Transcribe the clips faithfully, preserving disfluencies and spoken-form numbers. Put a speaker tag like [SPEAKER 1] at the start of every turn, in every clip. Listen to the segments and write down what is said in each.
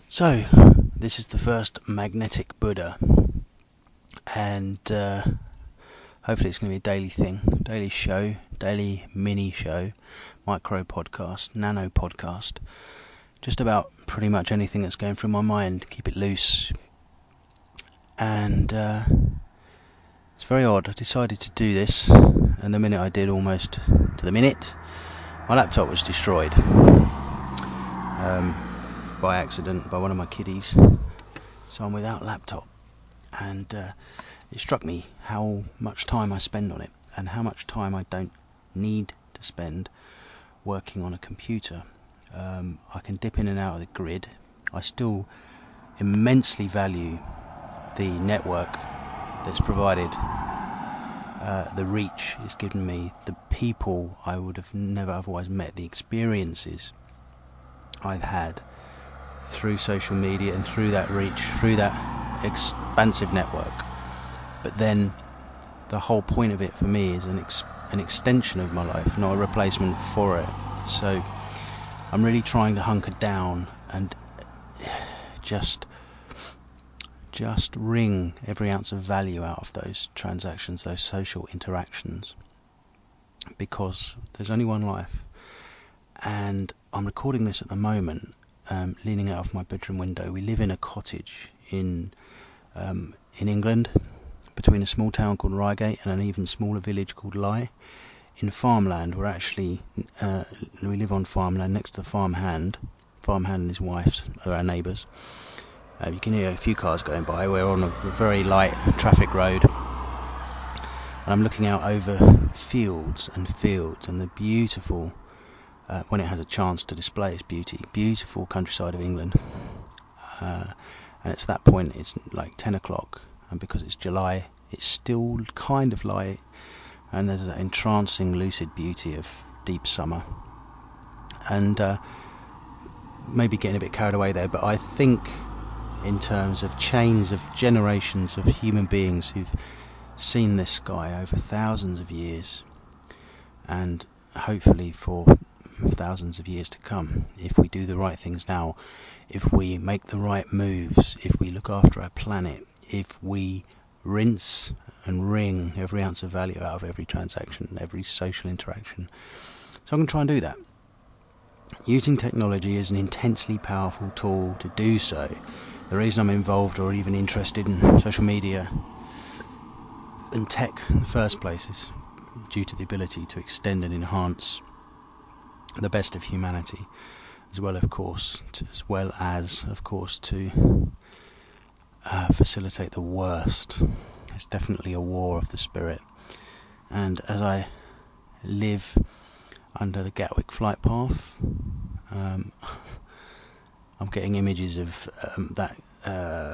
[SPEAKER 1] So, this is the first magnetic Buddha, and uh, hopefully it's going to be a daily thing, daily show, daily mini show, micro podcast, nano podcast, just about pretty much anything that's going through my mind, keep it loose. And uh, it's very odd, I decided to do this, and the minute I did, almost to the minute, my laptop was destroyed. Um, by accident, by one of my kiddies, so I'm without laptop, and uh, it struck me how much time I spend on it, and how much time I don't need to spend working on a computer. Um, I can dip in and out of the grid. I still immensely value the network that's provided, uh, the reach it's given me, the people I would have never otherwise met, the experiences I've had through social media and through that reach, through that expansive network. But then the whole point of it for me is an ex- an extension of my life, not a replacement for it. So I'm really trying to hunker down and just just wring every ounce of value out of those transactions, those social interactions, because there's only one life. And I'm recording this at the moment, Um, leaning out of my bedroom window. We live in a cottage in um, in England, between a small town called Reigate and an even smaller village called Lye. In farmland, we're actually uh, we live on farmland next to the farmhand. Farmhand and his wife are our neighbours. Uh, you can hear a few cars going by. We're on a very light traffic road, and I'm looking out over fields and fields and the beautiful. Uh, when it has a chance to display its beauty, beautiful countryside of England. Uh, and it's that point, it's like ten o'clock, and because it's July, it's still kind of light, and there's that entrancing, lucid beauty of deep summer. And uh, maybe getting a bit carried away there, but I think in terms of chains of generations of human beings who've seen this sky over thousands of years, and hopefully for thousands of years to come, if we do the right things now, if we make the right moves, if we look after our planet, if we rinse and wring every ounce of value out of every transaction, every social interaction. So I'm going to try and do that. Using technology is an intensely powerful tool to do so. The reason I'm involved or even interested in social media and tech in the first place is due to the ability to extend and enhance the best of humanity, as well, of course, to, as well as, of course, to uh, facilitate the worst. It's definitely a war of the spirit. And as I live under the Gatwick flight path, um, I'm getting images of um, that uh,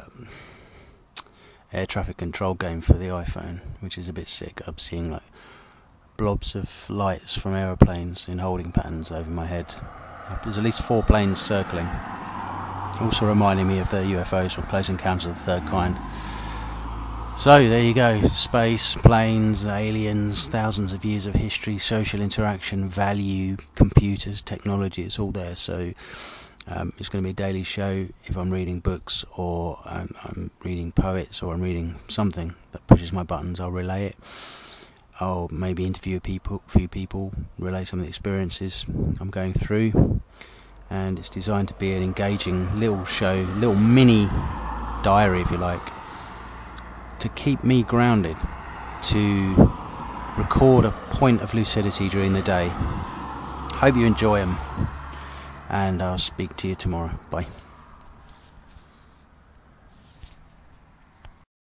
[SPEAKER 1] air traffic control game for the iPhone, which is a bit sick. I'm seeing like blobs of lights from aeroplanes in holding patterns over my head. There's at least four planes circling, also reminding me of the U F Os from Close Encounters of the Third Kind. So there you go, space, planes, aliens, thousands of years of history, social interaction, value, computers, technology, it's all there. So um, it's going to be a daily show. If I'm reading books, or I'm, I'm reading poets, or I'm reading something that pushes my buttons, I'll relay it. I'll maybe interview a people, few people, relay some of the experiences I'm going through, and it's designed to be an engaging little show, little mini diary, if you like, to keep me grounded, to record a point of lucidity during the day. Hope you enjoy them, and I'll speak to you tomorrow. Bye.